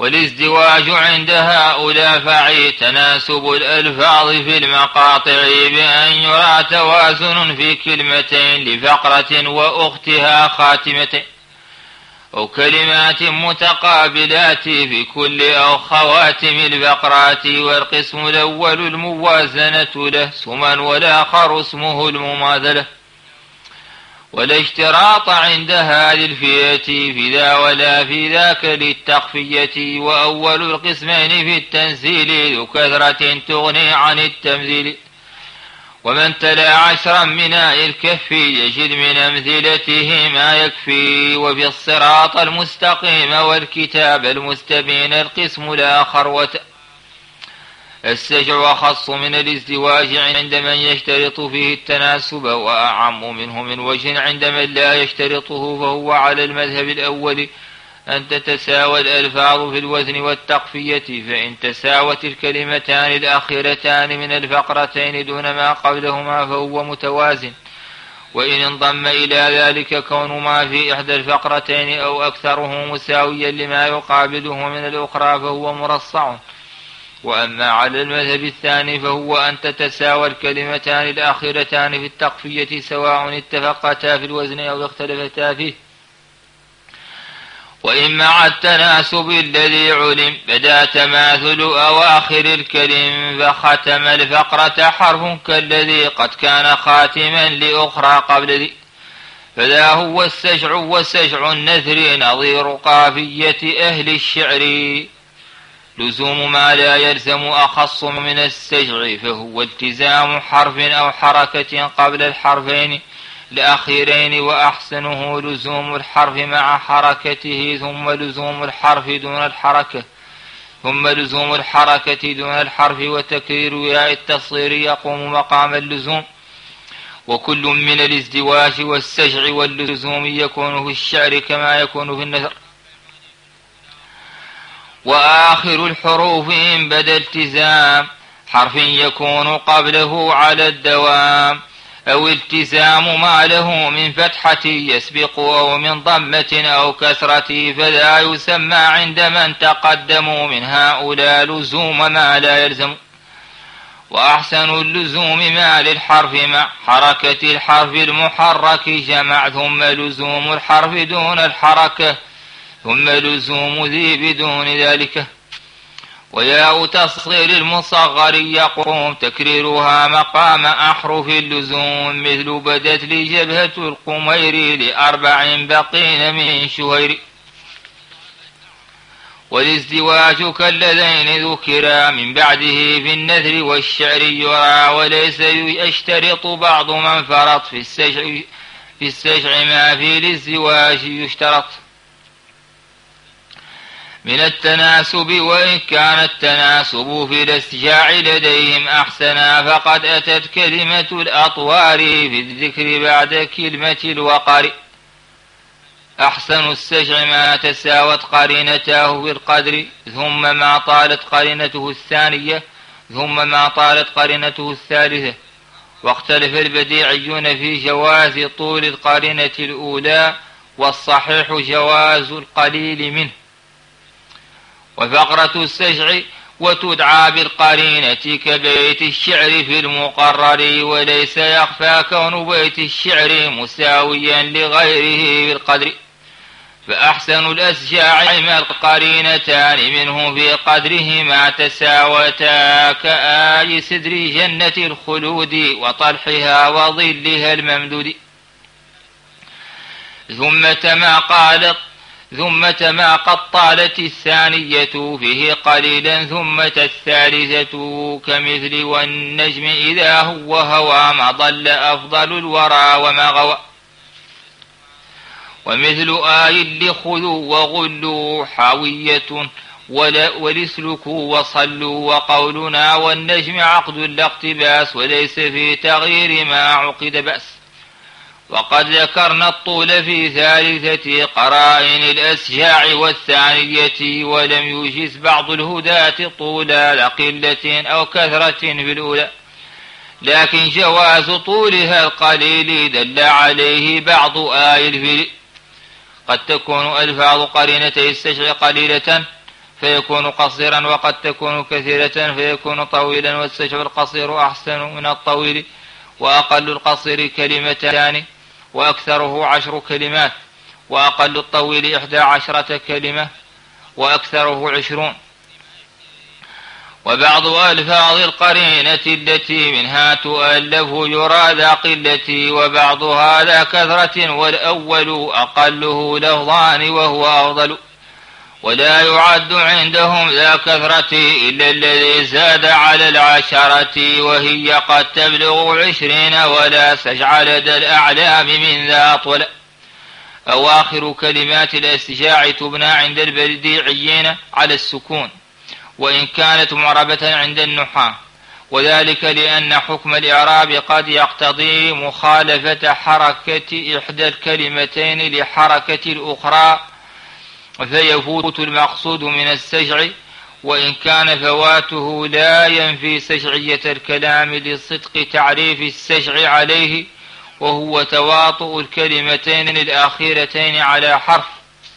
والازدواج عند هؤلاء فعي تناسب الألفاظ في المقاطع بأن يرى توازن في كلمتين لفقرة وأختها خاتمتين، أو كلمات متقابلات في كل أو خواتم الفقرات. والقسم الأول الموازنة له اسما والآخر اسمه المماثلة، ولا اشتراط عند هذه الفئة في ذا ولا في ذاك للتخفية. وأول القسمين في التنزيل ذو كثرة تغني عن التمثيل. ومن تلا 10 من الكف يجد من أمثلته ما يكفي. وفي الصراط المستقيم والكتاب المستبين القسم الآخر السجع أخص من الازدواج عند من يشترط فيه التناسب، وأعم منه من وجه عند من لا يشترطه. فهو على المذهب الأول أن تتساوى الألفاظ في الوزن والتقفية، فإن تساوت الكلمتان الأخيرتان من الفقرتين دون ما قبلهما فهو متوازن. وإن انضم إلى ذلك كون ما في إحدى الفقرتين أو أكثره مساويا لما يقابله من الأخرى فهو مرصع. وأما على المذهب الثاني فهو أن تتساوى الكلمتان الأخيرتان في التقفية سواء اتفقتا في الوزن أو اختلفتا فيه. وإن مع التناسب الذي علم بدا تماثل أواخر الكلم فختم الفقرة حرف كالذي قد كان خاتما لأخرى قبل ذي، فذا هو السجع. والسجع النثر نظير قافية أهل الشعر، لزوم ما لا يلزم أخص من السجع، فهو التزام حرف أو حركة قبل الحرفين الأخيرين. وأحسنه لزوم الحرف مع حركته ثم لزوم الحرف دون الحرف وتكرير ياء التصغير يقوم مقام اللزوم. وكل من الازدواج والسجع واللزوم يكون في الشعر كما يكون في النثر. وآخر الحروف إن بدا التزام حرف يكون قبله على الدوام، أو التزام ما له من فتحة يسبق أو من ضمة أو كسرة، فذا يسمى عند من تقدموا من هؤلاء لزوم ما لا يلزم. وأحسن اللزوم ما للحرف مع حركة الحرف المحرك جمع، ثم لزوم الحرف دون الحركة، ثم لزوم ذي بدون ذلك. وياء تصغير المصغر يقوم تكريرها مقام أحرف اللزوم، مثل بدت لي جبهة القمير ل4 بقين من شهير. والازدواج كالذين ذكرا من بعده في النثر والشعر يرى، وليس يشترط بعض من فرط في السجع ما في الازدواج يشترط من التناسب. وإن كان التناسب في الاسجاع لديهم أحسنا، فقد أتت كلمة الأطوار في الذكر بعد كلمة الوقار. أحسن السجع ما تساوت قرينته في القدر ثم ما طالت قرينته الثانية ثم ما طالت قرينته الثالثة. واختلف البديعيون في جواز طول القرينة الأولى، والصحيح جواز القليل منه. وفقرة السجع وتدعى بالقرينة كبيت الشعر في المقرر، وليس يخفى كون بيت الشعر مساويا لغيره بالقدر. فأحسن الأسجاع ما القرينتان منه في قدرهما تساوتا، كآي سدر جنة الخلود وطلحها وظلها الممدود. ثم ما قد طالت الثانية فيه قليلا ثم الثالثة، كمثل والنجم إذا هو هوى ما ضل أفضل الورى وما غوى. ومثل آي لخذوا وغلوا حاوية ولسلكوا وصلوا. وقولنا والنجم عقد لا اقتباس، وليس في تغيير ما عقد بأس. وقد ذكرنا الطول في ثالثة قرائن الأسجاع والثانية، ولم يجز بعض الهداة طولا لقلة أو كثرة في الأولى، لكن جواز طولها القليل دل عليه بعض آي الفيل. قد تكون ألفاظ قرينتي السجع قليلة فيكون قصيرا، وقد تكون كثيرة فيكون طويلا، والسجع القصير أحسن من الطويل، وأقل القصير كلمتان وأكثره 10 كلمات، وأقل الطويل 11 كلمة وأكثره 20. وبعض ألفاظ القرينة التي منها تؤلف يرى ذا قلة، وبعضها ذا كثرة، والأول أقله لفظان وهو أفضل. ولا يعد عندهم ذا كثرة إلا الذي زاد على 10، وهي قد تبلغ 20، ولا سجع لدى الأعلام من ذا طول. أواخر كلمات الاستجاع تبنى عند البديعيين على السكون، وإن كانت معربة عند النحاة، وذلك لأن حكم الإعراب قد يقتضي مخالفة حركة إحدى الكلمتين لحركة الأخرى، فيفوت المقصود من السجع، وإن كان فواته لا ينفي سجعية الكلام لصدق تعريف السجع عليه، وهو تواطؤ الكلمتين الأخيرتين على حرف.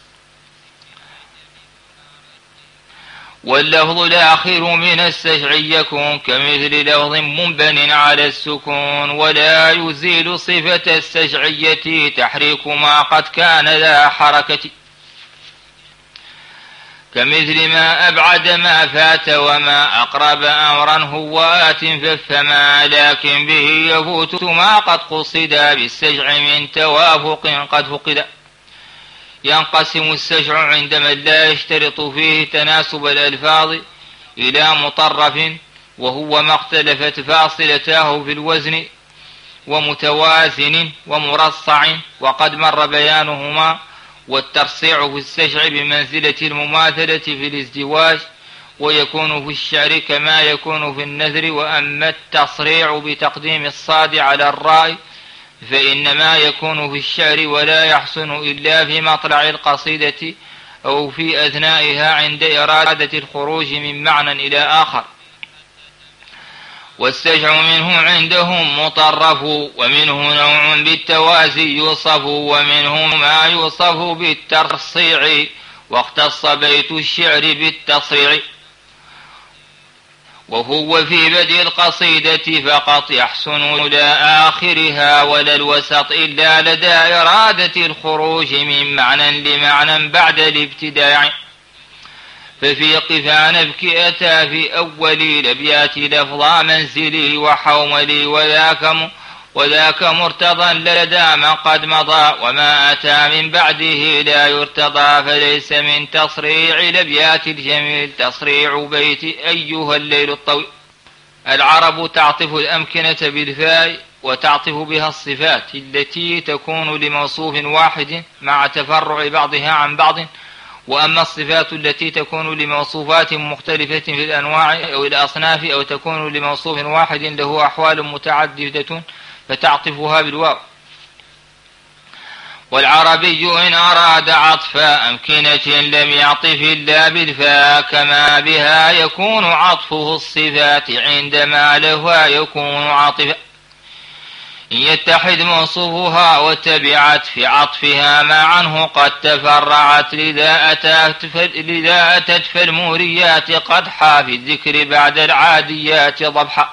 واللفظ الآخر من السجع يكون كمثل لفظ منبن على السكون، ولا يزيل صفة السجعية تحريك ما قد كان ذا حركة، كمثل ما أبعد ما فات، وما أقرب أمرا هو آت فافهما، لكن به يفوت ما قد قصد بالسجع من توافق قد فقد. ينقسم السجع عند من لا يشترط فيه تناسب الألفاظ إلى مطرف، وهو ما اختلفت فاصلتاه في الوزن، ومتوازن ومرصع، وقد مر بيانهما. والترصيع في السجع بمنزلة المماثلة في الازدواج، ويكون في الشعر كما يكون في النثر. وأما التصريع بتقديم الصاد على الراء فإنما يكون في الشعر، ولا يحسن إلا في مطلع القصيدة أو في أثنائها عند إرادة الخروج من معنى إلى آخر. والسجع منه عندهم مطرف، ومنه نوع بالتوازي يوصف، ومنه ما يوصف بالترصيع، واختص بيت الشعر بالتصريع. وهو في بدء القصيدة فقط يحسن لا آخرها ولا الوسط، إلا لدى إرادة الخروج من معنى لمعنى بعد الابتداع. ففي قفا نبكي أتى في أول الأبيات لفظا منزلي وحوملي، وذاك مرتضى لدى من قد مضى، وما أتى من بعده لا يرتضى. فليس من تصريع الأبيات الجميل تصريع بيت أيها الليل الطويل. العرب تعطف الأمكنة بالفاء، وتعطف بها الصفات التي تكون لموصوف واحد مع تفرع بعضها عن بعض. وأما الصفات التي تكون لموصوفات مختلفة في الأنواع أو الأصناف، أو تكون لموصوف واحد له أحوال متعددة، فتعطفها بالواو. والعربي إن أراد عطف أمكنة لم يعطف إلا بالفاء، كما بها يكون عطفه الصفات عندما لها يكون عاطفا. إن يتحد موصوفها وتبعت في عطفها ما عنه قد تفرعت، لذا أتت فالموريات قدحا في الذكر بعد العاديات ضبحا.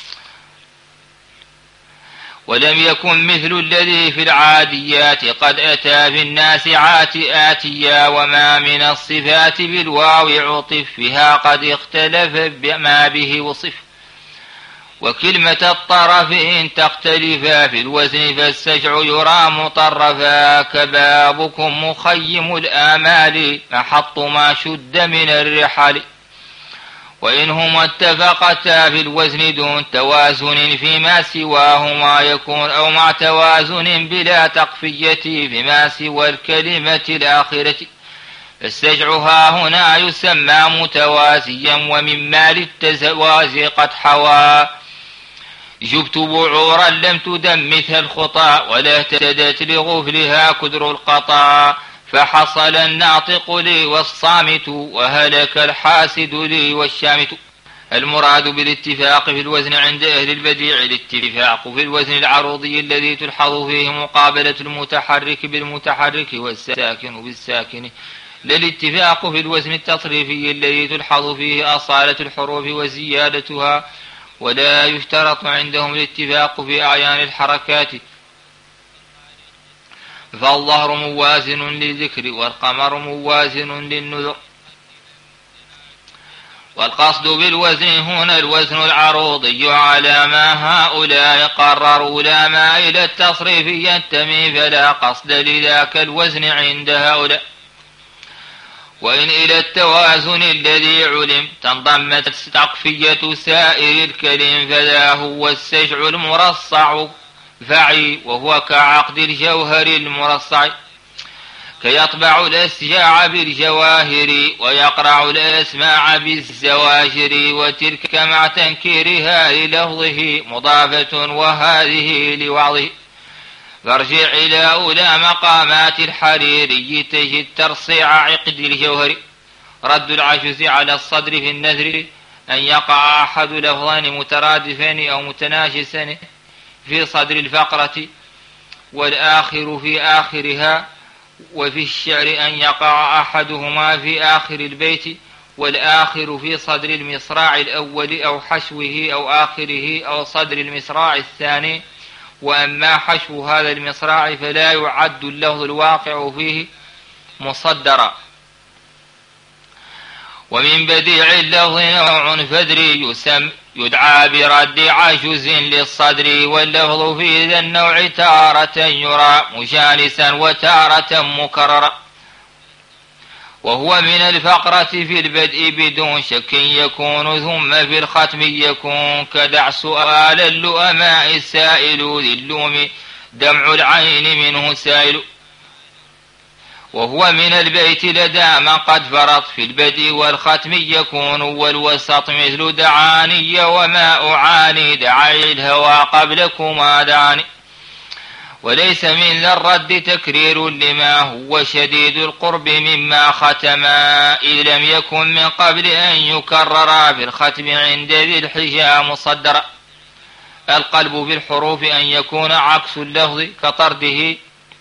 ولم يكن مثل الذي في العاديات قد أتى في الناسعات آتيا، وما من الصفات بالواو عطف فيها قد اختلف بما به وصف. وكلمة الطرف إن تختلفا في الوزن فالسجع يرى مطرفا، كبابكم مخيم الآمال محط ما شد من الرحال. وإنهما اتفقتا في الوزن دون توازن فيما سواهما يكون، أو مع توازن بلا تقفية فيما سوى الكلمة الآخرة. فالسجع هنا يسمى متوازيا، ومما للتوازي قد حوى. جبت بعورا لم تدمثها الخطى، ولا اهتدت لغفلها كدر القطا. فحصل الناطق لي والصامت، وهلك الحاسد لي والشامت. المراد بالاتفاق في الوزن عند أهل البديع الاتفاق في الوزن العروضي الذي تلحظ فيه مقابلة المتحرك بالمتحرك والساكن بالساكن، للاتفاق في الوزن التصريفي الذي تلحظ فيه أصالة الحروف وزيادتها، ولا يشترط عندهم الاتفاق في أعيان الحركات، فالظهر موازن للذكر والقمر موازن للنذر. والقصد بالوزن هنا الوزن العروضي على ما هؤلاء قرروا، لا ما إلى التصريف ينتمي فلا قصد لذاك الوزن عند هؤلاء. وإن إلى التوازن الذي علم تنضمت تقفية سائر الكلم فذا هو السجع المرصع فعي، وهو كعقد الجوهر المرصع، كيطبع الأسجاع بالجواهر ويقرع الأسماع بالزواجر، وتلك مع تنكيرها للفظه مضافة وهذه لوعظه. فارجع إلى أولى مقامات الحريري تجد ترصيع عقد الجوهر، رد العجز على الصدر في النذر أن يقع أحد لفظين مترادفين أو متناجسين في صدر الفقرة والآخر في آخرها، وفي الشعر أن يقع أحدهما في آخر البيت والآخر في صدر المصراع الأول أو حشوه أو آخره أو صدر المصراع الثاني. وأما حشو هذا المصراع فلا يعد اللفظ الواقع فيه مصدرا. ومن بديع اللفظ نوع فدري يدعى برد عجز للصدر، واللفظ في ذا النوع تارة يرى مجانسا وتارة مكررا، وهو من الفقرة في البدء بدون شك يكون، ثم في الختم يكون، كدع سؤال اللؤماء السائل ذي اللوم دمع العين منه سائل. وهو من البيت لدى ما قد فرط في البدء والختم يكون، والوسط مثل دعاني وما أعاني دعي الهوى قبلكما دعاني. وليس من ذا الرد تكرير لما هو شديد القرب مما ختما، إذ لم يكن من قبل أن يكرر في الختم عند ذي الحجى مصدرا. القلب بالحروف أن يكون عكس اللفظ كطرده،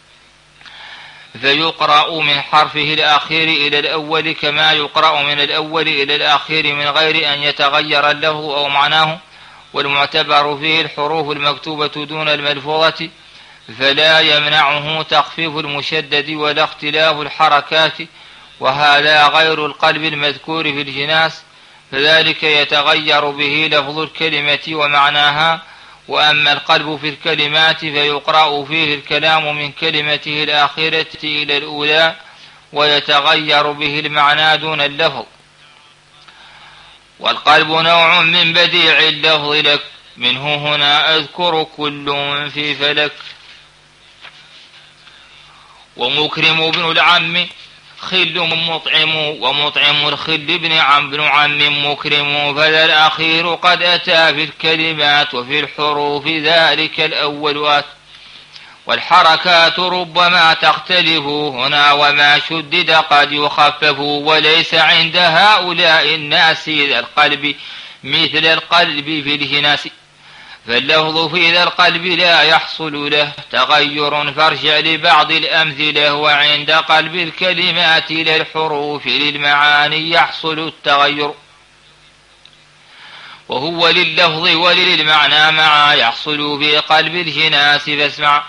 فيقرأ من حرفه الأخير إلى الأول كما يقرأ من الأول إلى الأخير من غير أن يتغير اللفظ أو معناه. والمعتبر فيه الحروف المكتوبة دون الملفوظة، فلا يمنعه تخفيف المشدد ولا اختلاف الحركات، وهذا غير القلب المذكور في الجناس، فذلك يتغير به لفظ الكلمة ومعناها. وأما القلب في الكلمات فيقرأ فيه الكلام من كلمته الآخرة إلى الأولى، ويتغير به المعنى دون اللفظ. والقلب نوع من بديع اللفظ لك، منه هنا أذكر كل في فلك. ومكرم ابن العم خل مطعم، ومطعم الخل ابن عم مكرم، فذا الأخير قد أتى في الكلمات، وفي الحروف ذلك الأول آت. والحركات ربما تختلف هنا، وما شدد قد يخفف، وليس عند هؤلاء الناس ذا القلب مثل القلب في الجناس. فاللفظ في ذا القلب لا يحصل له تغير، فارجع لبعض الأمثلة. وعند قلب الكلمات للحروف للمعاني يحصل التغير، وهو لللفظ وللمعنى معا يحصل في قلب الجناس. فاسمع: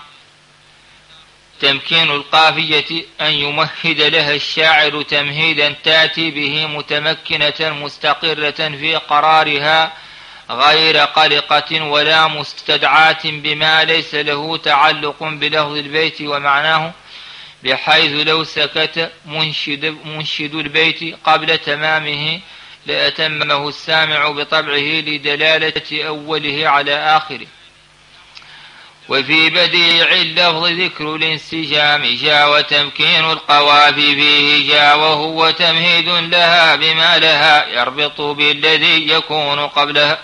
تمكين القافية أن يمهد لها الشاعر تمهيدا تأتي به متمكنة مستقرة في قرارها، غير قلقة ولا مستدعاة بما ليس له تعلق بلفظ البيت ومعناه، بحيث لو سكت منشد البيت قبل تمامه لأتمه السامع بطبعه لدلالة أوله على آخره. وفي بديع اللفظ ذكر الانسجام جاء، وتمكين القوافي فيه جاء، وهو تمهيد لها بما لها يربط بالذي يكون قبلها،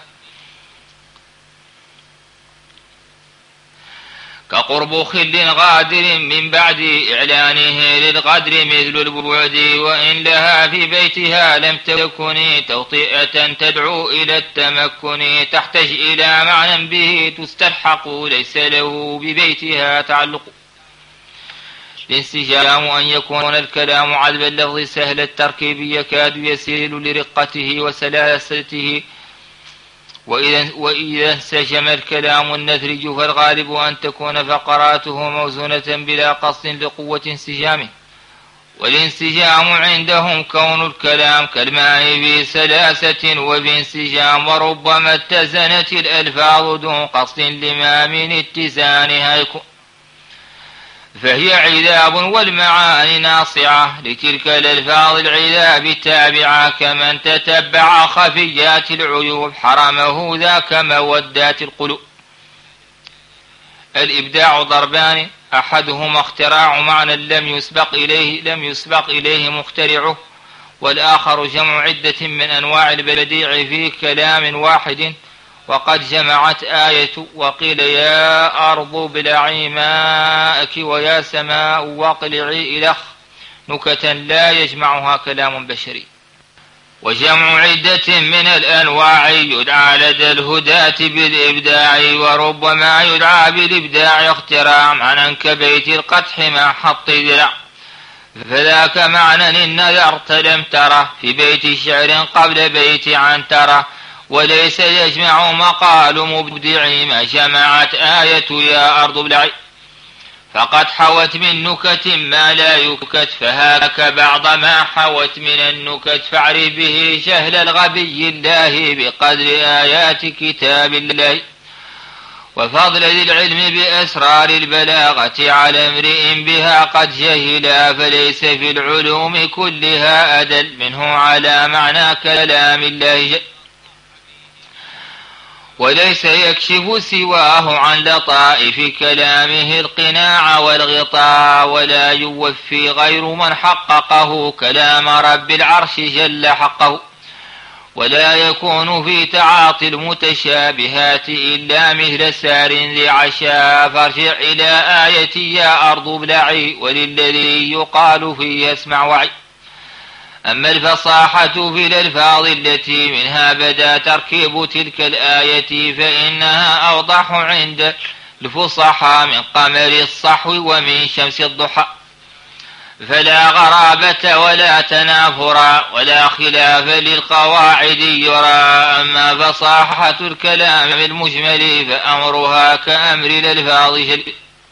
كقرب خل غادر من بعد إعلانه للغدر مثل البعد، وإن لها في بيتها لم تكن توطئة تدعو إلى التمكن، تحتاج إلى معنى به تستلحق ليس له ببيتها تعلق. الانسجام أن يكون الكلام عذب اللفظ سهل التركيب يكاد يسيل لرقته وسلاسته، وإذا انسجم الكلام النثرج فالغالب أن تكون فقراته موزونة بلا قصد لقوة انسجامه. والانسجام عندهم كون الكلام كالماء في سلاسة وفي انسجام، وربما اتزنت الألفاظ دون قصد لما من اتزانها يكون، فهي عذاب والمعاني ناصعة لتلك الألفاظ العذاب التابعة، كمن تتبع خفيات العيوب حرمه ذاك مودات القلوب. الإبداع ضربان، أحدهما اختراع معنى لم يسبق إليه مخترعه، والآخر جمع عدة من أنواع البديع في كلام واحد. وقد جمعت آية وقيل يا أرض ابلعي ماءك ويا سماء واقلعي إلخ نكتا لا يجمعها كلام بشري. وجمع عدة من الأنواع يدعى لدى الهداة بالإبداع، وربما يدعى بالإبداع اختراع معنى كبيت القدح مع حط ذراع، فذاك معنى إن نذرت لم تره في بيت شعر قبل بيت عنتره، وليس يجمع مقال مبدع ما جمعت آية يا أرض ابلعي، فقد حوت من نكت ما لا يكت، فهاك بعض ما حوت من النكت، فاعرف به جهل الغبي الله بقدر آيات كتاب الله، وفضل ذي العلم بأسرار البلاغة على امرئ بها قد جهلا، فليس في العلوم كلها أدل منه على معنى كلام الله، وليس يكشف سواه عن لطائف كلامه القناع والغطاء، ولا يوفي غير من حققه كلام رب العرش جل حقه، ولا يكون في تعاطي المتشابهات إلا مثل سار ذي عشاء، فارجع إلى آية يا أرض ابلعي وللذي يقال فيه اسمع وعي. أما الفصاحة في الألفاظ التي منها بدا تركيب تلك الآية فإنها أوضح عند الفصحاء من قمر الصحو ومن شمس الضحى، فلا غرابة ولا تنافرا ولا خلاف للقواعد يرى. أما فصاحة الكلام المجمل فأمرها كأمر الألفاظ جل،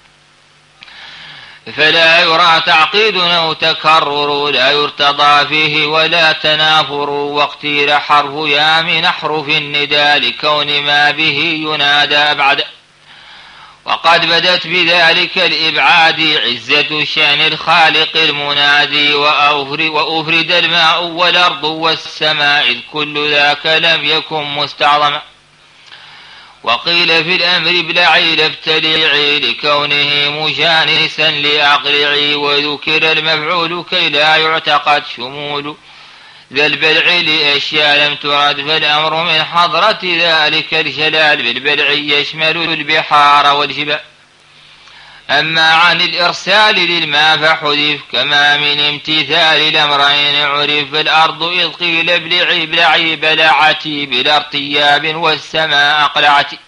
فلا يرى تعقيد أو تكرر لا يرتضى فيه ولا تنافر، واختير حرف يا من أحرف النداء لكون ما به ينادى بعد، وقد بدت بذلك الإبعاد عزة شأن الخالق المنادي، وأفرد الماء والأرض والسماء إذ كل ذاك لم يكن مستعظما. وقيل في الأمر ابلعي لابتلعي لكونه مجانسا لأقلعي، وذكر المفعول كي لا يعتقد شمول ذا البلع لأشياء لم ترد، فالأمر من حضرة ذلك الجلال بالبلع يشمل البحار والجبال. أما عن الإرسال للماء فحذف كما من امتثال الأمرين عرف، الأرض إذ قيل ابلعي ابلعي بلعتي بلا ارتياب والسماء أقلعتي،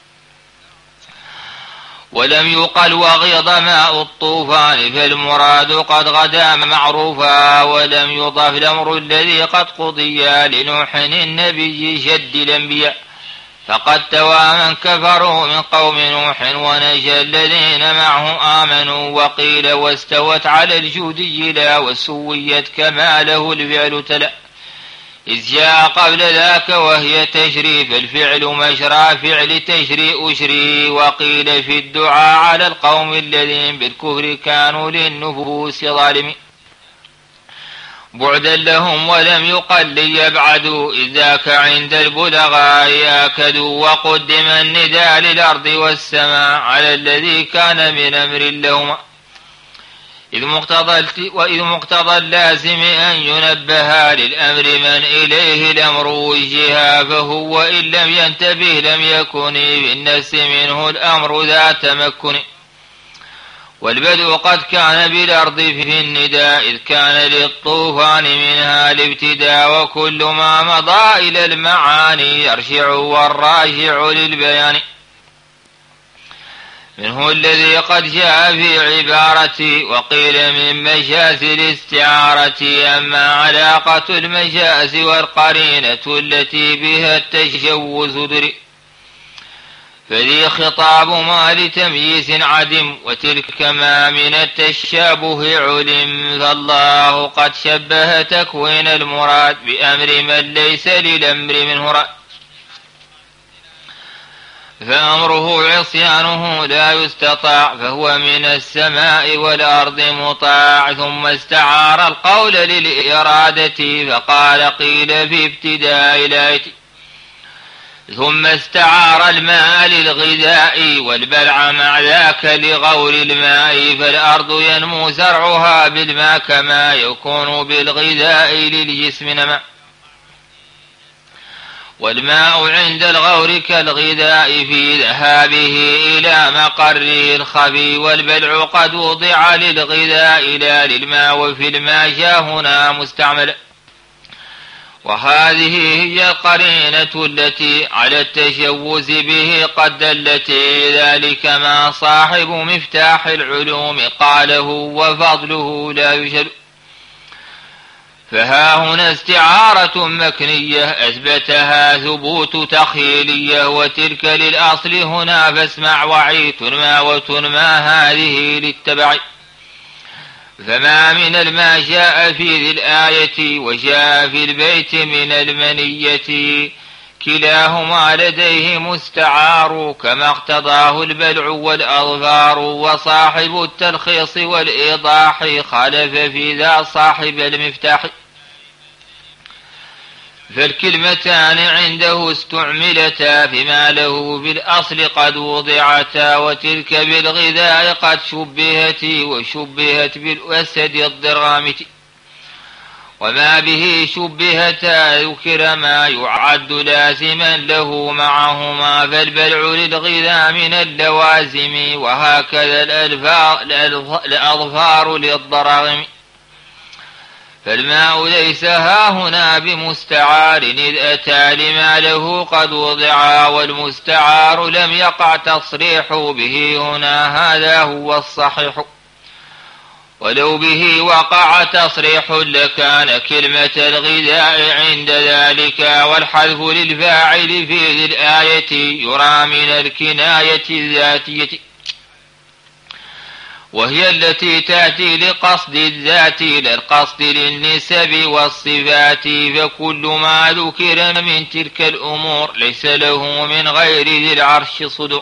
ولم يقل وغيض ماء الطوفان فالمراد قد غدا معروفا، ولم يضاف الأمر الذي قد قضي لنوح النبي جد الأنبياء، فقد توى من كفروا من قوم نوح ونجى الذين معه آمنوا. وقيل واستوت على الجودي لا وسويت كما له الفعل تلا، إذ جاء قبل ذاك وهي تجري فالفعل مجرى فعل تجري أجري. وقيل في الدعاء على القوم الذين بالكفر كانوا للنفوس ظالمين بعدا لهم ولم يقل ليبعدوا إذ ذاك عند البلغاء آكدوا. وقدم النداء للأرض والسماء على الذي كان من أمر لهما، وإذ مقتضى اللازم أن ينبه للأمر من إليه الأمر وجها، فهو إن لم ينتبه لم يكن بالنفس منه الأمر ذا تمكن. والبدء قد كان بالأرض في النداء إذ كان للطوفان منها الابتداء، وكل ما مضى إلى المعاني يرجع والراجع للبيان. منه الذي قد جاء في عبارتي، وقيل من مجاز الاستعارة. أما علاقة المجاز والقرينة التي بها التجوز دري، فذي خطاب ما لتمييز عدم، وتلك ما من التشابه علم. فالله قد شبه تكوين المراد بأمر من ليس للأمر منه راد، فأمره عصيانه لا يستطاع، فهو من السماء والأرض مطاع. ثم استعار القول للإرادة، فقال قيل في ابتداء الآية. ثم استعار الماء للغذاء، والبلع مع ذاك لغور الماء. فالأرض ينمو زرعها بالماء كما يكون بالغذاء للجسم نما، والماء عند الغور كالغذاء في ذهابه إلى مقره الخفي. والبلع قد وضع للغذاء لا للماء، وفي الماء جاء هنا مستعمل. وهذه هي القرينة التي على التجوز به قد دلت. ذلك ما صاحب مفتاح العلوم قاله، وفضله لا يجل. فها هنا استعارة مكنية أثبتها ثبوت تخيلية، وتلك للأصل هنا فاسمع وعي. تنمى وتنمى هذه للتبع. فما من الماء جاء في ذي الآية، وجاء في البيت من المنية، كلاهما لديه مستعار، كما اقتضاه البلع والأظفار. وصاحب التلخيص والإيضاح خالف في ذا صاحب المفتاح، فالكلمتان عنده استعملتا فيما له بالأصل قد وضعتا. وتلك بالغذاء قد شبهت، وشبهت بالأسد الضرامة. وما به شبهتا ذكر ما يعد لازما له معهما، فالبلع للغذاء من اللوازم، وهكذا الأظفار للضراغم. فالماء ليس هاهنا بمستعار، إذ أتى لما له قد وضعا، والمستعار لم يقع تصريح به هنا، هذا هو الصحيح. ولو به وقع تصريح لكان كلمة الغذاء عند ذلك. والحذف للفاعل في ذي الآية يرى من الكناية الذاتية، وهي التي تأتي لقصد الذات لا القصد للنسب والصفات. فكل ما ذكر من تلك الأمور ليس له من غير ذي العرش صدور.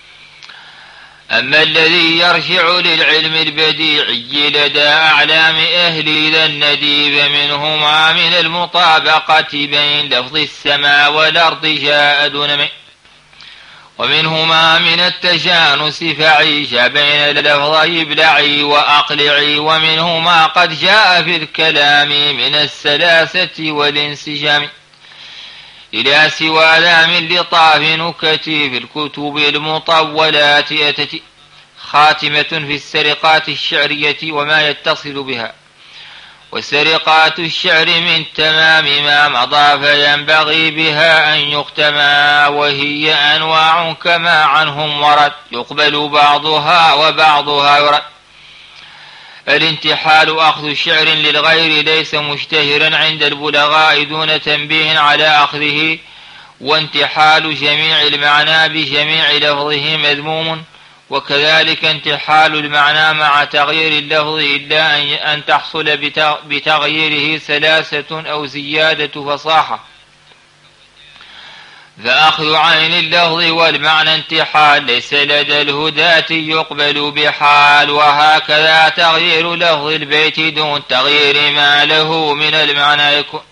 أما الذي يرجع للعلم البديعي لدى أعلام أهل ذا الندي، فمنهما من المطابقة بين لفظ السماء والأرض جاء دون من، ومنهما من التجانس فعيش بين لفظي ابلعي وأقلعي. ومنهما قد جاء في الكلام من السلاسة والانسجام، إلى سوى ذا من لطاف نكتي في الكتب المطولات أتت. خاتمة في السرقات الشعرية وما يتصل بها. وسرقات الشعر من تمام ما مضى، فينبغي بها أن يختمى، وهي أنواع كما عنهم ورد، يقبل بعضها وبعضها يرد. الانتحال أخذ شعر للغير ليس مشتهرا عند البلغاء دون تنبيه على أخذه. وانتحال جميع المعنى بجميع لفظه مذموم، وكذلك انتحال المعنى مع تغيير اللفظ إلا أن تحصل بتغييره سلاسة أو زيادة فصاحة. فأخذ عين اللفظ والمعنى انتحال ليس لدى الهداة يقبل بحال. وهكذا تغيير لفظ البيت دون تغيير ما له من المعنى يكون،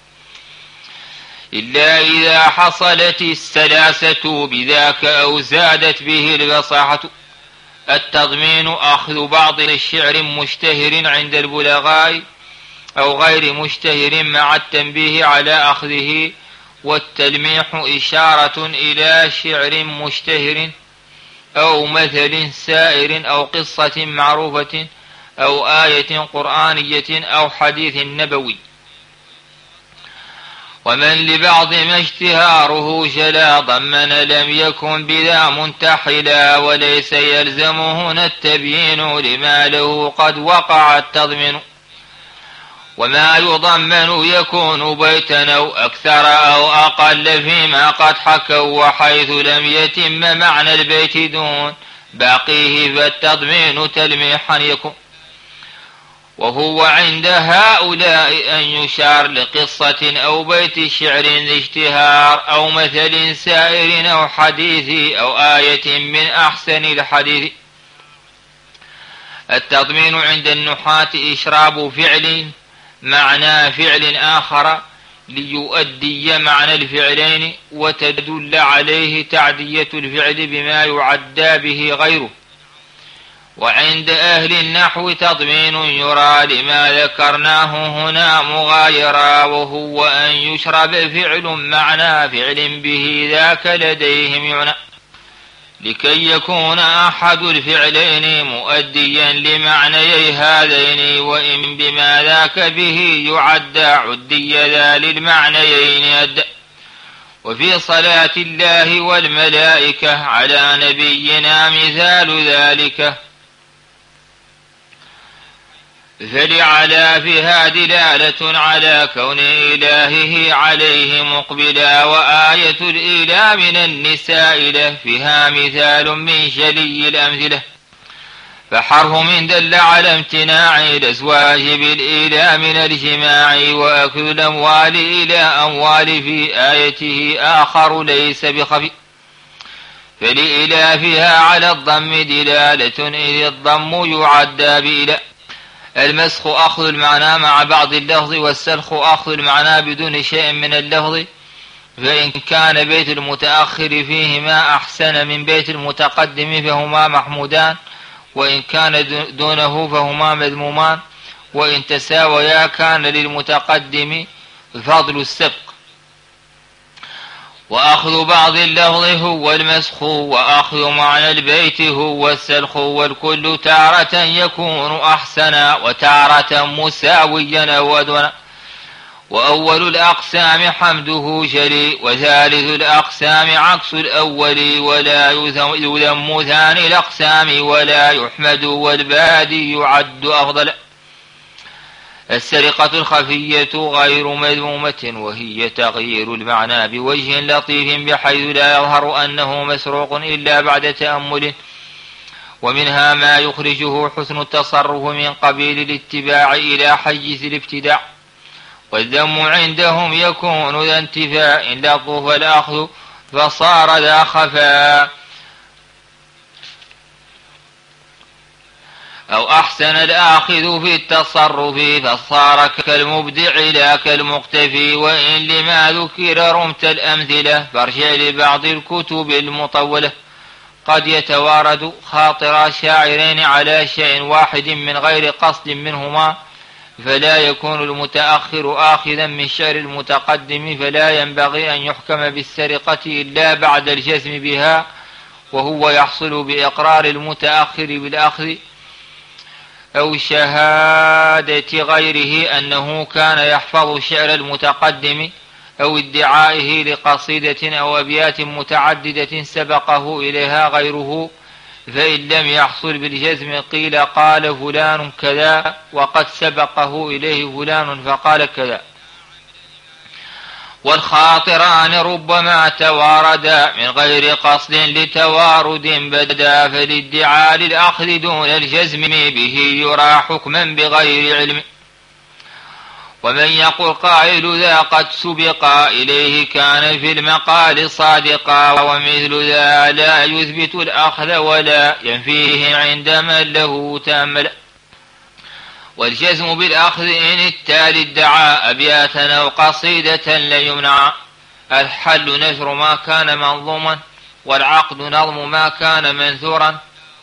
إلا إذا حصلت السلاسة بذاك أو زادت به الفصاحة. التضمين أخذ بعض الشعر مشتهر عند البلغاء أو غير مشتهر مع التنبيه على أخذه. والتلميح إشارة إلى شعر مشتهر أو مثل سائر أو قصة معروفة أو آية قرآنية أو حديث نبوي. ومن لبعض ما اشتهاره شلا ضمن لم يكن بذا منتحلا وليس يلزم هنا التبيين لما له قد وقع التضمين وما يضمن يكون بيتا أو أكثر أو أقل فيما قد حكوا وحيث لم يتم معنى البيت دون باقيه فالتضمين تلميحا يكون وهو عند هؤلاء أن يشار لقصة أو بيت شعر ذي اشتهار أو مثل سائر أو حديث أو آية من أحسن الحديث. التضمين عند النحاة إشراب فعل معنى فعل آخر ليؤدي معنى الفعلين وتدل عليه تعدية الفعل بما يعدى به غيره. وعند أهل النحو تضمين يرى لما ذكرناه هنا مغايرا وهو أن يشرب فعل معنى فعل به ذاك لديهم يعنى لكي يكون أحد الفعلين مؤديا لمعنيي هذين وإن بما ذاك به يعدى عدي ذا للمعنيين أدى. وفي صلاة الله والملائكة على نبينا مثال ذلك فلعلى فيها دلالة على كون إلهه عليه مقبلا وآية الإله من النساء له فيها مثال من شلي الأمثلة فحرف من دل على امتناع الأزواج بالإله من الجماع وأكل الأموال إلى أموال في آيته آخر ليس بخفي فلإلافها على الضم دلالة إذ الضم يعدى بإله. المسخ أخذ المعنى مع بعض اللفظ والسلخ أخذ المعنى بدون شيء من اللفظ فإن كان بيت المتأخر فيهما أحسن من بيت المتقدم فهما محمودان وإن كان دونه فهما مذمومان وإن تساويا كان للمتقدم فضل السبق. وأخذ بعض اللفظ هو المسخ وأخذ معنى البيت هو السلخ والكل تارة يكون أحسنا وتارة مساويا ودنا. وأول الأقسام حمده جلي وثالث الأقسام عكس الأول ولا يذم ثاني الأقسام ولا يحمد والبادي يعد أفضل. السرقة الخفية غير مذمومة وهي تغيير المعنى بوجه لطيف بحيث لا يظهر أنه مسروق إلا بعد تأمل ومنها ما يخرجه حسن التصرف من قبيل الاتباع إلى حيز الابتداع. والذم عندهم يكون ذا انتفاء لطف الأخذ فصار ذا خفاء أو أحسن الآخذ في التصرف فصار كالمبدع لا كالمقتفي. وإن لما ذكر رمت الأمثلة فارجع لبعض الكتب المطولة قد يتوارد خاطر شاعرين على شيء واحد من غير قصد منهما فلا يكون المتأخر آخذا من شعر المتقدم فلا ينبغي أن يحكم بالسرقة إلا بعد الجزم بها وهو يحصل بإقرار المتأخر بالأخذ أو شهادة غيره أنه كان يحفظ شعر المتقدم أو ادعائه لقصيدة أو أبيات متعددة سبقه إليها غيره فإن لم يحصل بالجزم قيل قال فلان كذا وقد سبقه إليه فلان فقال كذا. والخاطران ربما تواردا من غير قصد لتوارد بدا فالادعاء للأخذ دون الجزم به يرى حكما بغير علم. ومن يقول قائل ذا قد سبق إليه كان في المقال صادقا ومثل ذا لا يثبت الأخذ ولا ينفيه عند من له تأمل. والجزم بالأخذ إن التالي ادعى أبياتا أو قصيدة لا يمنع. الحل نشر ما كان منظوما والعقد نظم ما كان منثورا.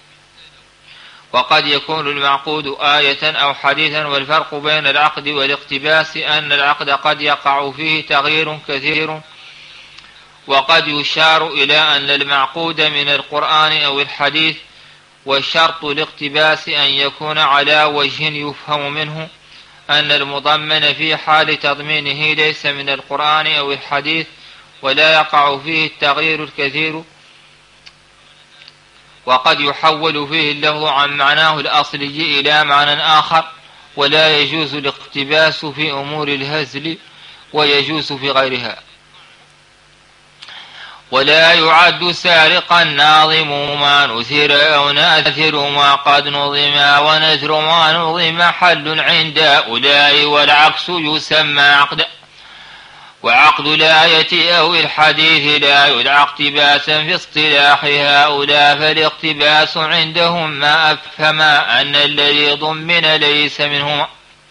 وقد يكون المعقود آية أو حديثا والفرق بين العقد والاقتباس أن العقد قد يقع فيه تغيير كثير وقد يشار إلى أن المعقود من القرآن أو الحديث والشرط الاقتباس أن يكون على وجه يفهم منه أن المضمن في حال تضمينه ليس من القرآن أو الحديث، ولا يقع فيه التغيير الكثير، وقد يحول فيه اللفظ عن معناه الأصلي إلى معنى آخر، ولا يجوز الاقتباس في أمور الهزل ويجوز في غيرها. ولا يعد سارقا ناظم ما نثر أو ناثر ما قد نظم، ونثر ما نظم حل عند أولئك، والعكس يسمى عقدا. وعقد الآية أو الحديث لا يدعى اقتباسا في اصطلاح هؤلاء، فالاقتباس عندهم ما أفهم أن الذي ضمن ليس منهما.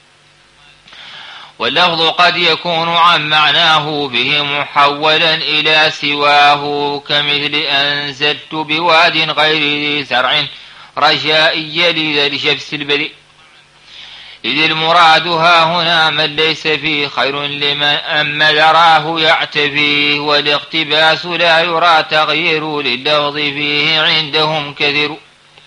واللفظ قد يكون عن معناه به محولا إلى سواه، كمثل أنزلت بواد غير ذي زرع رجائي لذا الجبس البريء، إذ المراد ها هنا من ليس فيه خير لمن أما يراه يعتفيه. والاقتباس لا يرى تغيير لللفظ فيه عندهم كثير.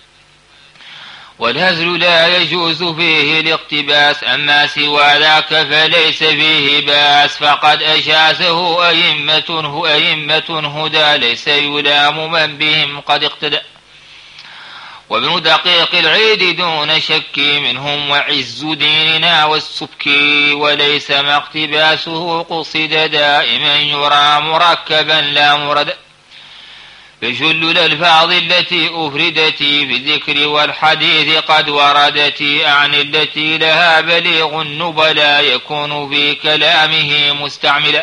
والهزل لا يجوز فيه الاقتباس، أما سوى ذاك فليس فيه باس، فقد أجازه أئمة هدى ليس يلام من بهم قد اقتدى. وابن دقيق العيد دون شك منهم وعز ديننا والسبكي، وليس ما اقتباسه قصد دائما يرى مركبا لا مرد. فجل الألفاظ التي أفردت في الذكر والحديث قد وردت، أعني التي لها بليغ النبلا يكون في كلامه مستعملا.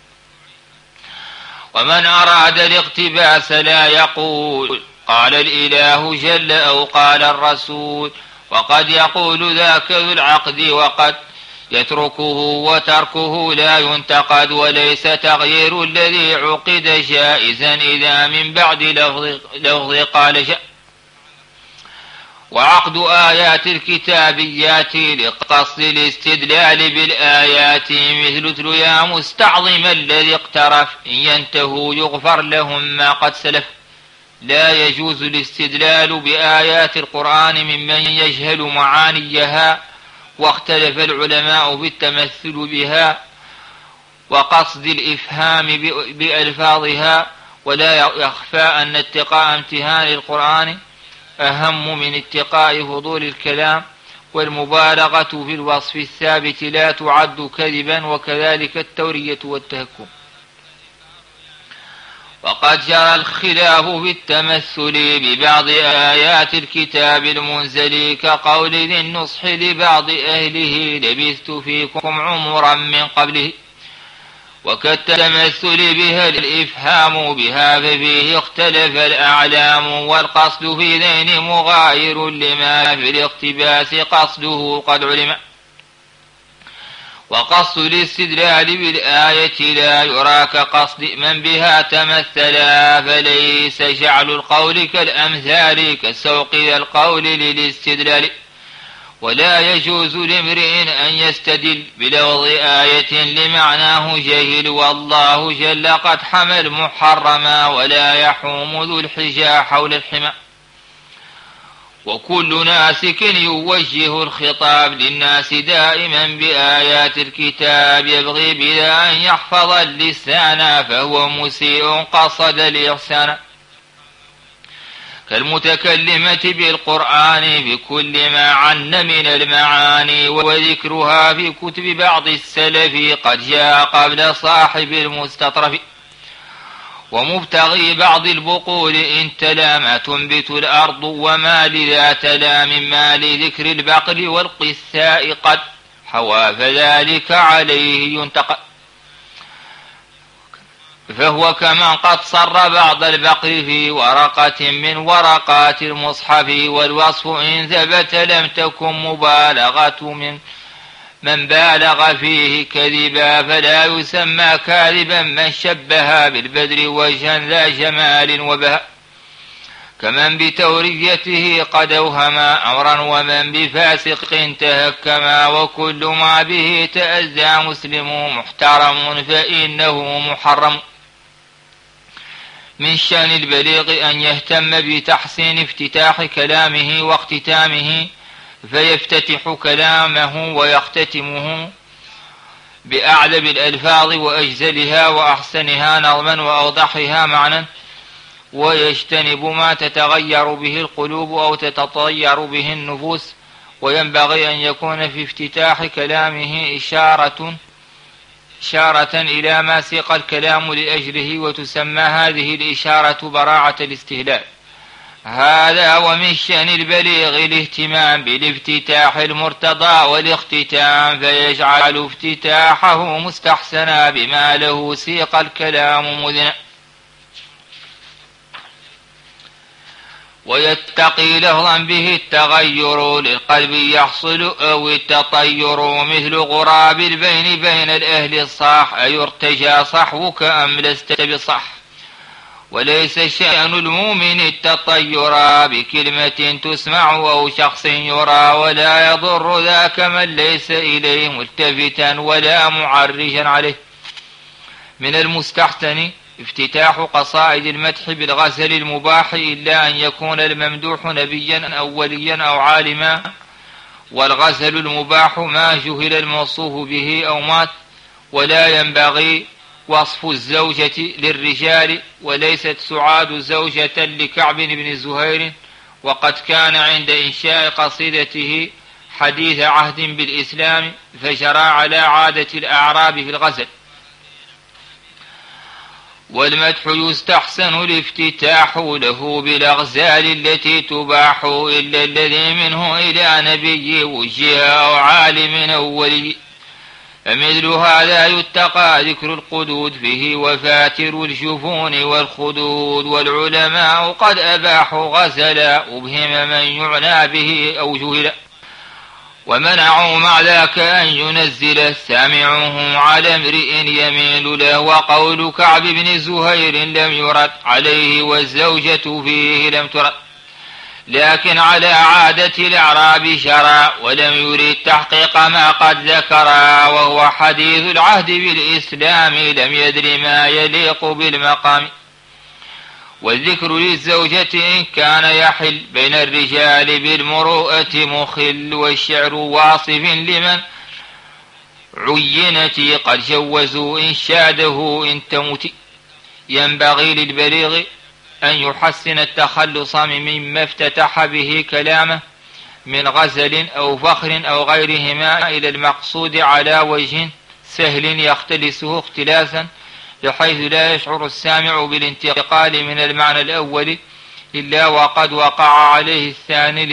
ومن أراد الاقتباس لا يقول قال الإله جل أو قال الرسول، وقد يقول ذاك ذو العقد، وقد يتركه وتركه لا ينتقد. وليس تغيير الذي عقد جائزا إذا من بعد لفظ قال جاء. وعقد آيات الكتابيات لقصد الاستدلال بالآيات، مثل اتل يا مستعظم الذي اقترف، إن ينتهوا يغفر لهم ما قد سلف. لا يجوز الاستدلال بآيات القرآن ممن يجهل معانيها، واختلف العلماء بالتمثل بها وقصد الإفهام بألفاظها. ولا يخفى أن اتقاء امتهان القرآن أهم من اتقاء فضول الكلام، والمبالغة في الوصف الثابت لا تعد كذبا، وكذلك التورية والتهكم. وقد جرى الخلاف في التمثل ببعض آيات الكتاب المنزل، كقول ذي النصح لبعض أهله لبثت فيكم عمرا من قبله. وكالتمثل بها الإفهام بها، ففيه اختلف الأعلام، والقصد في ذين مغاير لما في الاقتباس قصده قد علم. وقصد الاستدلال بالآية لا يرى كقصد من بها تمثلا، فليس جعل القول كالأمثال كالسوق ذا القول للاستدلال. ولا يجوز لامرئ أن يستدل بلفظ آية لمعناه جهل، والله جل قد حمى المحرما، ولا يحوم ذو الحجى حول الحمى. وكل ناسك يوجه الخطاب للناس دائما بآيات الكتاب، يبغي بذا أن يحفظ اللسان، فهو مسيء قصد الإحسان. كالمتكلمة بالقرآن بكل ما عن من المعاني، وذكرها في كتب بعض السلف قد جاء قبل صاحب المستطرف. ومبتغي بعض البقول إن تلا ما تنبت الأرض، وما لذا تلا من مال ذكر البقر والقثاء قد حوى، فذلك عليه ينتقى. فهو كمن قد صر بعض البقر في ورقة من ورقات المصحف، والوصف إن ثبت لم تكن مبالغة من بالغ فيه كذبا، فلا يسمى كاذبا من شبه بالبدر وجها ذا جمال وبهاء، كمن بتوريته قد أوهما أمرا، ومن بفاسق تهكما. وكل ما به تأذى مسلم محترم، فإنه محرم. من شأن البليغ أن يهتم بتحسين افتتاح كلامه واختتامه، فيفتتح كلامه ويختتمه بأعذب الألفاظ وأجزلها وأحسنها نظما وأوضحها معنى، ويجتنب ما تتغير به القلوب أو تتطير به النفوس. وينبغي أن يكون في افتتاح كلامه إشارة إلى ما سيق الكلام لأجله، وتسمى هذه الإشارة براعة الاستهلال. هذا ومن شأن البليغ الاهتمام بالافتتاح المرتضى والاختتام، فيجعل افتتاحه مستحسنا بما له سيق الكلام مذنى، ويتقي لفظا به التغير للقلب يحصل أو التطير، مثل غراب البين بين الأهل الصاح، أيرتجى صحوك أم لست بصح. وليس شأن المؤمن التطير بكلمة تسمع أو شخص يرى، ولا يضر ذاك من ليس إليه ملتفتا ولا معرجا عليه. من المستحسن افتتاح قصائد المدح بالغزل المباح، إلا أن يكون الممدوح نبيا أو وليا أو عالما. والغزل المباح ما جهل الموصوف به أو مات. ولا ينبغي وصف الزوجة للرجال، وليست سعاد زوجة لكعب بن زهير، وقد كان عند إنشاء قصيدته حديث عهد بالإسلام، فجرى على عادة الأعراب في الغزل. والمدح يستحسن الافتتاح له بالأغزال التي تباح، إلا الذي منه إلى نبي وجه أو عالم أو ولي. فمثل هذا يتقى ذكر القدود فيه وفاتر الجفون والخدود. والعلماء قد أباحوا غزلا أبهم من يعنى به أو جهلا، ومنعوا مع ذاك أن ينزل سامعه على امرئ يميل له. وقول كعب بن زهير لم يرد عليه، والزوجة فيه لم ترد، لكن على عادة الأعراب شرع، ولم يريد تحقيق ما قد ذكرا، وهو حديث العهد بالإسلام لم يدر ما يليق بالمقام. والذكر للزوجة إن كان يحل بين الرجال بالمروءة مخل، والشعر واصف لمن عينت قد جوزوا إن شاده إن تمت. ينبغي للبليغ أن يحسن التخلص مما افتتح به كلامه من غزل أو فخر أو غيرهما إلى المقصود على وجه سهل يختلسه اختلاسا، بحيث لا يشعر السامع بالانتقال من المعنى الأول إلا وقد وقع عليه الثاني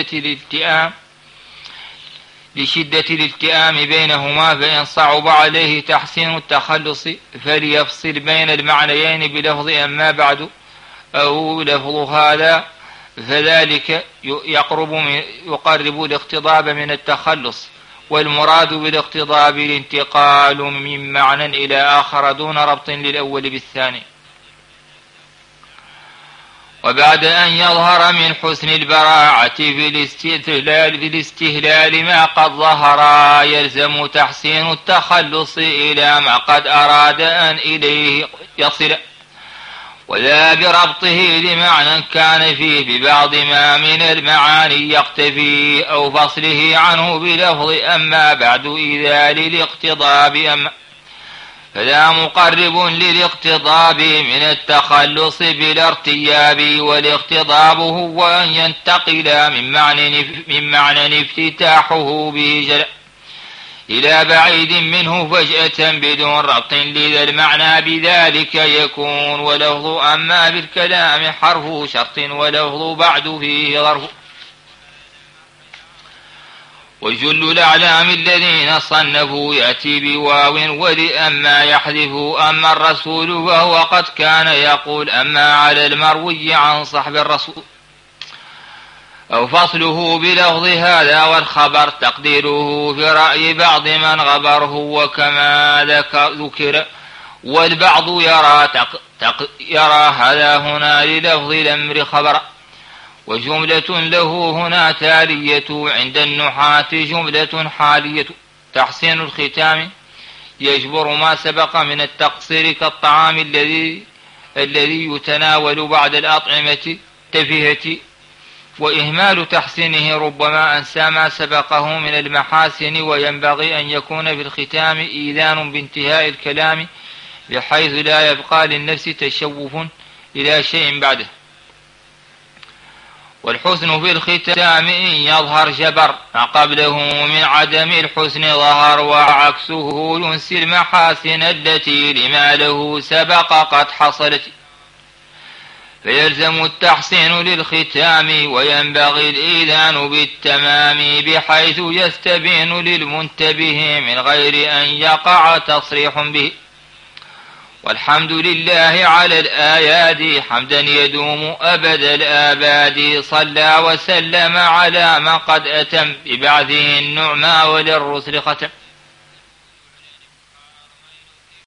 لشدة الالتئام بينهما. فإن صعب عليه تحسين التخلص فليفصل بين المعنيين بلفظ أما بعد أو لفظ هذا، فذلك يقرب الاقتضاب من التخلص. والمراد بالاقتضاب الانتقال من معنى إلى آخر دون ربط للأول بالثاني. وبعد أن يظهر من حسن البراعة في الاستهلال ما قد ظهر، يلزم تحسين التخلص إلى ما قد أراد أن إليه يصل، ولا بربطه لمعنى كان فيه ببعض ما من المعاني يقتفي، أو فصله عنه بلفظ أما بعد إذا للاقتضاب أما، فلا مقرب للاقتضاب من التخلص بلا ارتياب. والاقتضاب هو أن ينتقل من معنى افتتاحه به جل إلى بعيد منه فجأة بدون ربط لذا المعنى، بذلك يكون. ولفظ أما بالكلام حرف شرط، ولفظ بعد فيه ظرف. وجل الأعلام الذين صنفوا يأتي بواو ولأما يحذف أما الرسول، وهو قد كان يقول أما على المروي عن صحب الرسول، أو فصله بلفظ هذا والخبر تقديره في رأي بعض من غبره، وكما ذكر. والبعض يرى هذا هنا للفظ الأمر خبر. وجملة له هنا تالية عند النحاة جملة حالية. تحسين الختام يجبر ما سبق من التقصير كالطعام الذي يتناول بعد الأطعمة تفهة وإهمال تحسينه ربما أنسى ما سبقه من المحاسن، وينبغي أن يكون في الختام إيذان بانتهاء الكلام بحيث لا يبقى للنفس تشوف إلى شيء بعده. والحسن في الختام إن يظهر جبر ما قبله من عدم الحسن ظهر، وعكسه ينسي المحاسن التي لما له سبق قد حصلت. فيلزم التحسين للختام وينبغي الإيذان بالتمام بحيث يستبين للمنتبه من غير أن يقع تصريح به. والحمد لله على الآيات حمدا يدوم أبد الآباد، صلى وسلم على من قد أتم ببعثه النعمى وللرسل ختم.